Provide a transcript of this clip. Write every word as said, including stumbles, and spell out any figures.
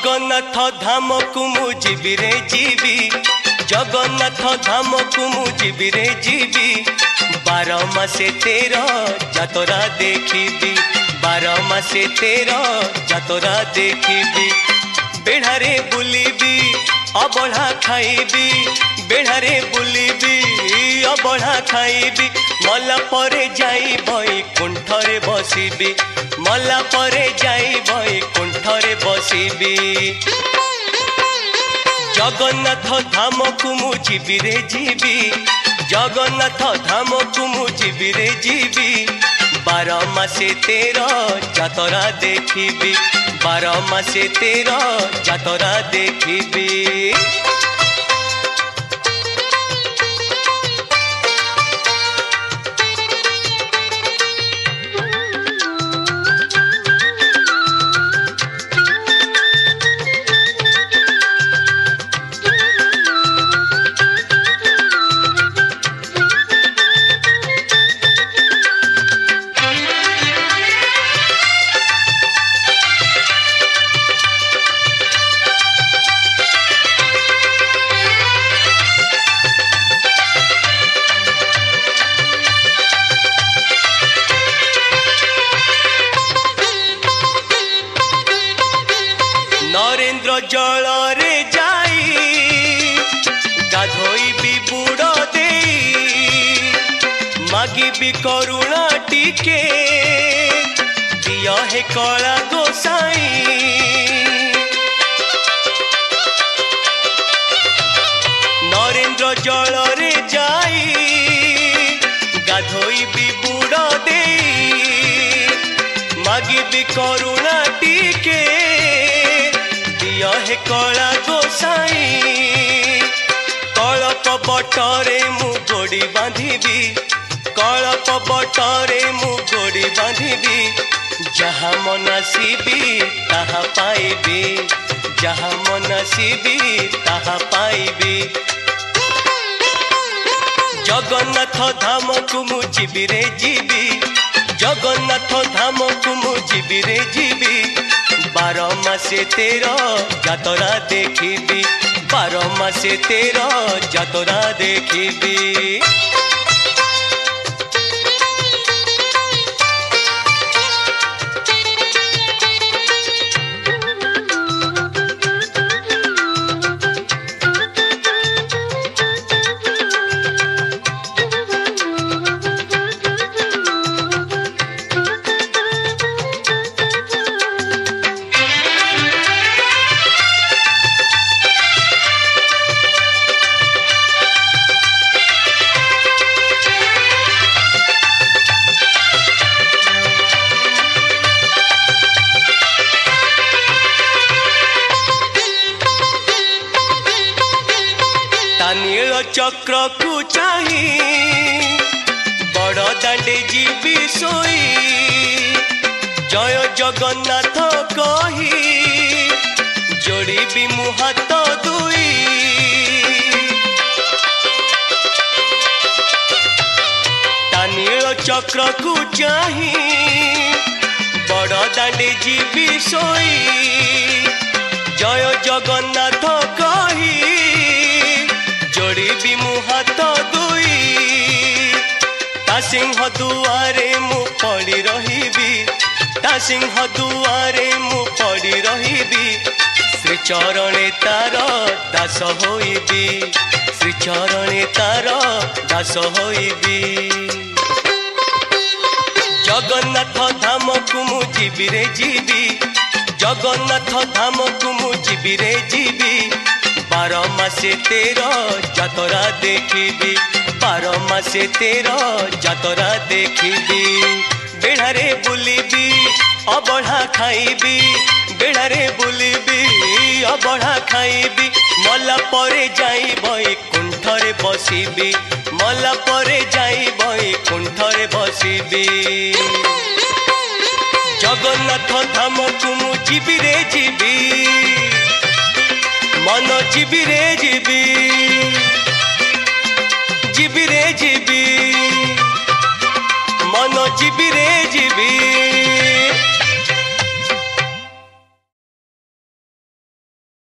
जगन्नाथ धाम को मु जीवी रे जीवी जगन्नाथ धाम को मु जीवी रे जीवी बार मासे तेरा जातरा देखी बार मासे तेरा जातरा देखी बेढ़ारे बुलिबी अबढ़ा खाइबी बेढ़ारे बुलिबी अबढ़ा खाइबी मला परे जाई बई कुंठरे बसिबी मला परे जाई बई कुंठरे बसिबी जगन्नाथ धाम को मु जीवी रे जीवी जगन्नाथ धाम को मु जीवी रे जीवी बार मासे तेरा जातरा देखी बार मासे तेरा जातरा देखी। नरेंद्र जल रे जाई गाधोई भी बुड़ दे मागी भी करुणा टिके दिया है कला गोसाई नरेंद्र जल रे जाई गाधोई भी बुड़ दे मागी भी करुणा टिके हे कला गोसाई कलप बटरे मु गोड़ी बांधिबी कलप बटरे मु गोड़ी बांधिबी जहाँ मनसीबी ताहा पाइबी जहाँ मनसीबी ताहा पाइबी जगन्नाथ धाम को मु जीवी रे जीवी जगन्नाथ धाम को मु जीवी रे जीवी बार मासे तेरा जातरा देखी बार मासे तेरा जातरा देखी। नील चक्र को चाही बड़ दांडे जीवी सोई जय जगन्नाथ कही जोड़ी भी मुहात दुई नील चक्र को चाही बड़ दांडे जीवी सोई जय जगन्नाथ कही जोड़ी भी मुहात दुई ता सिंह दुआरे मु पड़ी रहिबी ता सिंह दुआरे मु पड़ी रहिबी श्री चरणे तार दास होइबी श्री चरणे तार दास होइबी जगन्नाथ धाम को मु जीवी रे जीवी जगन्नाथ धाम को मु जीवी रे जीवी बार मासे तेरा जातरा देखी बार मासे तेरा जातरा देखी बेढ़ारे बुलिबी अबढ़ा खाइबी बेढ़ारे बुलिबी अबढ़ा खाइबी मला परे जाई बई कुंठरे बसिबी मला परे जाई बई कुंठरे बसिबी जगन्नाथ धाम को मु जीवी रे जीवी मन जीवी रे जीवी जीवी रे जीवी।